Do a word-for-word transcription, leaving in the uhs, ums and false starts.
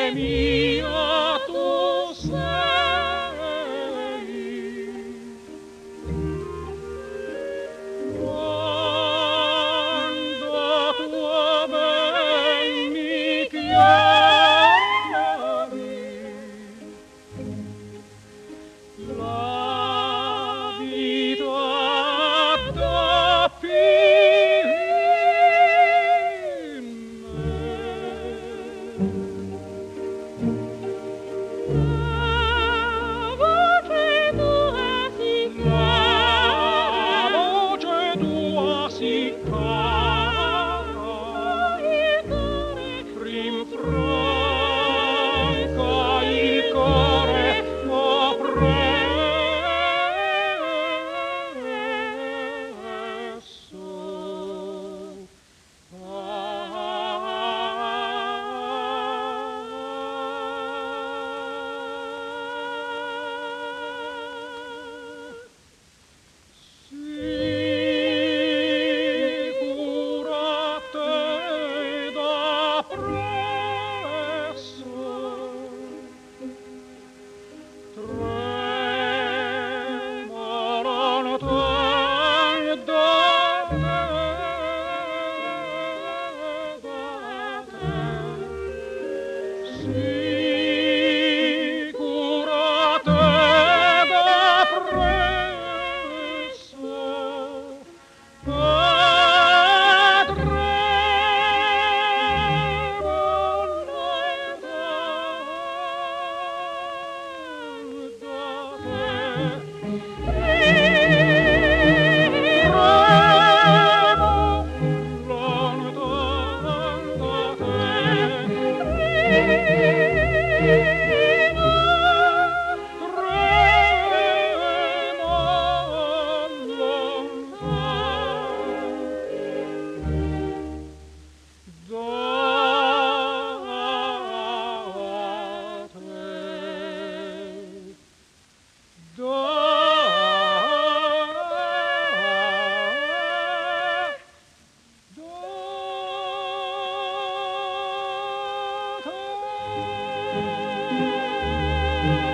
mia tu sei. Quando tuo ben mi chiami, la vita addobbi in me. La voce tua si cara, la voce tua si cara, il cuore rinfranca, il cuore oppresso. Sicurate da presso, tremano tante da te. Sicurate da presso, da